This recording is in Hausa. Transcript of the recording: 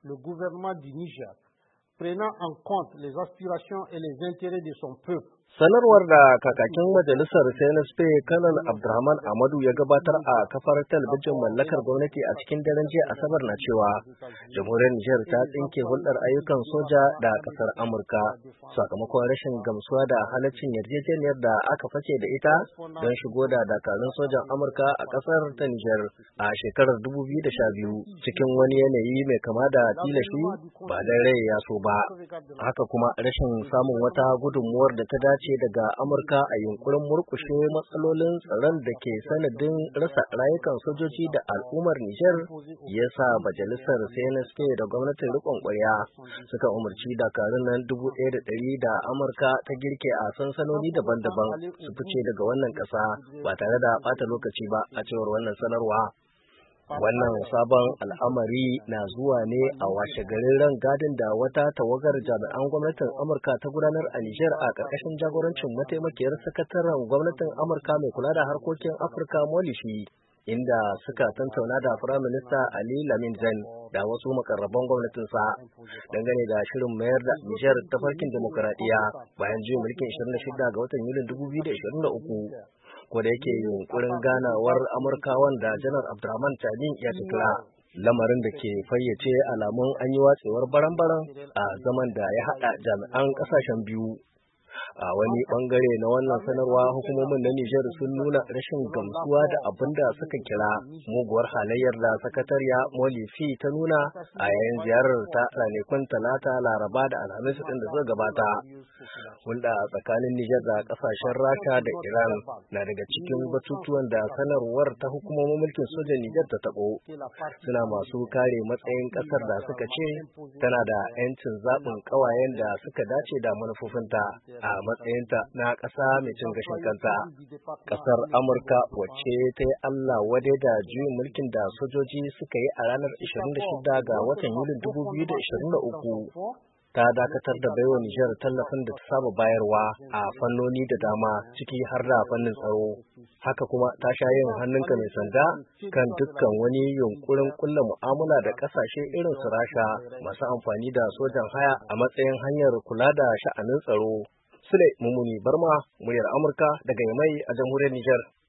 le gouvernement du Niger, prenant en compte les aspirations et les intérêts de son peuple. Sanarwar da kakakin majalisar CNSP Kanal Abdurrahman Ahmadu ya gabatar a kafar talabijin mallakar gwamnati a cikin daren jiya Asabar na cewa jamhuriyar Nijar ta tsinke hulɗar ayyukan soja da ƙasar Amurka sakamakon rashin gamsuwa da halaccin yarjejeniyar da aka face da ita don shigo da dakarun sojan Amurka a ƙasar ta Nijar a shekarar 2012 cikin wani yanayi mai kama da tilashi ba da rai ya so ba. Haka kuma rashin samun wata gudunmuwar da ta dace daga Amurka a yunkurin murkushe matsalolin tsaron da ke sanadin rasa rayukan sojoji da al'ummar Nijar ya sa majalisar CNSP da gwamnatin riƙon ƙwarya suka umarci dakarun nan 1,100 da Amurka ta girke a sansanoni daban-daban su fice daga wannan ƙasa ba tare da ɓata lokaci ba a cewar wannan sanarwa. Wannan sabon al'amari na zuwa ne a washe garin rangadin da wata tawagar jami'an gwamnatin Amurka ta gudanar a Nijar a ƙarƙashin jagorancin mataimakiyar sakataren gwamnatin Amurka mai kula da harkokin Afirka Molishi, inda suka tantauna da Firaminista Ali Lamin Zen da wasu makarraban gwamnatinsa dangane da shirin mayar da Nijar tafarkin demokuraɗiyya bayan juyin mulkin 26 ga watan Yulin 2023. Ko da yake yunkurin ganawar Amurkawan da Janar Abdurrahman Tani ya kira lamarin da ke fayyace alamun an yi watsewar baran-baran a zaman da ya haɗa jami'an ƙasashen biyu. A wani bangare na wannan sanarwa hukumomin na Nijar sun nuna rashin gamsuwa da abin da suka kira muguwar halayyar da sakatariya Molifi ta nuna a yayin ziyarar ta ranakun Talata, Laraba da Alhamis ɗin da suka gabata. Hulɗa a tsakanin Nijar da ƙasashen Rasha da Iran na daga cikin batutuwan da sanarwar ta hukumomin mulkin sojan Nijar ta taɓo. Suna masu kare matsayin ƙasar da suka ce tana da 'yancin zaɓin ƙawayen da suka dace da manufofinta a matsayinta na ƙasa mai cin gashin kanta. Ƙasar Amurka wacce ta yi Allah wadai da juyin mulkin da sojoji suka yi a ranar 26 ga watan Yulin 2023 ta dakatar da baiwa Nijar tallafin da ta saba bayarwa a fannoni da dama ciki har da fannin tsaro. Haka kuma ta sha yin hannunka mai sanda kan dukkan wani yunkurin kulla mu'amala da ƙasashe irin su Rasha masu amfani da sojan haya a matsayin hanyar kula da sha'anin tsaro. Sule Mummuni Barma, muryar Amurka daga Yamai a jamhuriyar Nijar.